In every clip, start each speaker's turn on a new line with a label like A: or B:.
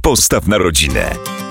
A: Postaw na rodzinę.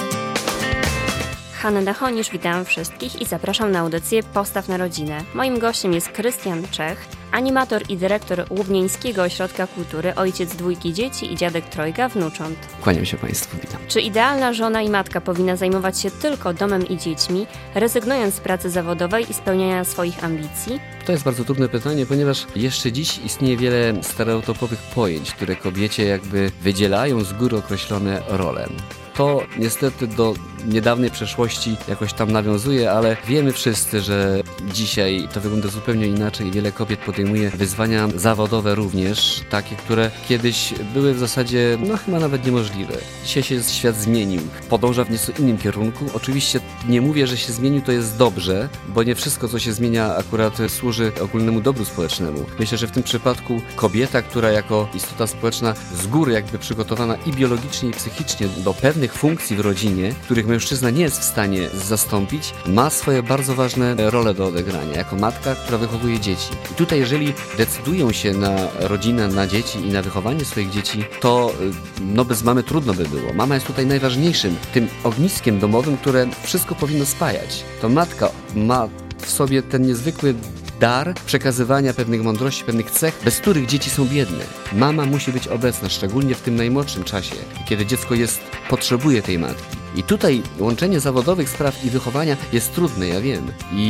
B: Hanna Honisz, witam wszystkich i zapraszam na audycję Postaw na rodzinę. Moim gościem jest Krystian Czech, animator i dyrektor Łubnieńskiego Ośrodka Kultury, ojciec 2 dzieci i dziadek 3 wnucząt.
C: Kłaniam się Państwu, witam.
B: Czy idealna żona i matka powinna zajmować się tylko domem i dziećmi, rezygnując z pracy zawodowej i spełniania swoich ambicji?
C: To jest bardzo trudne pytanie, ponieważ jeszcze dziś istnieje wiele stereotypowych pojęć, które kobiecie jakby wydzielają z góry określone role. To niestety do niedawnej przeszłości jakoś tam nawiązuje, ale wiemy wszyscy, że dzisiaj to wygląda zupełnie inaczej. Wiele kobiet podejmuje wyzwania zawodowe również, takie, które kiedyś były w zasadzie chyba nawet niemożliwe. Dzisiaj się świat zmienił, podąża w nieco innym kierunku. Oczywiście nie mówię, że się zmienił, to jest dobrze, bo nie wszystko, co się zmienia, akurat służy ogólnemu dobru społecznemu. Myślę, że w tym przypadku kobieta, która jako istota społeczna z góry jakby przygotowana i biologicznie, i psychicznie do pewnych funkcji w rodzinie, których mężczyzna nie jest w stanie zastąpić, ma swoje bardzo ważne role do odegrania, jako matka, która wychowuje dzieci. I tutaj, jeżeli decydują się na rodzinę, na dzieci i na wychowanie swoich dzieci, to bez mamy trudno by było. Mama jest tutaj najważniejszym, tym ogniskiem domowym, które wszystko powinno spajać. To matka ma w sobie ten niezwykły dar przekazywania pewnych mądrości, pewnych cech, bez których dzieci są biedne. Mama musi być obecna, szczególnie w tym najmłodszym czasie, kiedy dziecko potrzebuje tej matki. I tutaj łączenie zawodowych spraw i wychowania jest trudne, ja wiem.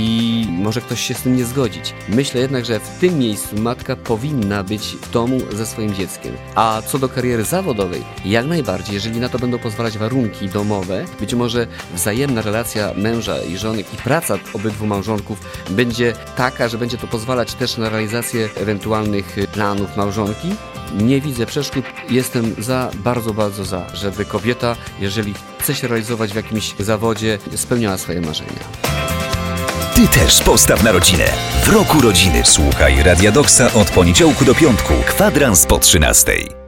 C: I może ktoś się z tym nie zgodzić. Myślę jednak, że w tym miejscu matka powinna być w domu ze swoim dzieckiem. A co do kariery zawodowej, jak najbardziej, jeżeli na to będą pozwalać warunki domowe, być może wzajemna relacja męża i żony i praca obydwu małżonków będzie taka, że będzie to pozwalać też na realizację ewentualnych planów małżonki. Nie widzę przeszkód, jestem bardzo za, żeby kobieta, jeżeli chce się realizować w jakimś zawodzie, spełniała swoje marzenia.
A: Ty też postaw na rodzinę. W roku rodziny słuchaj Radia Doksa od poniedziałku do piątku, kwadrans po 13.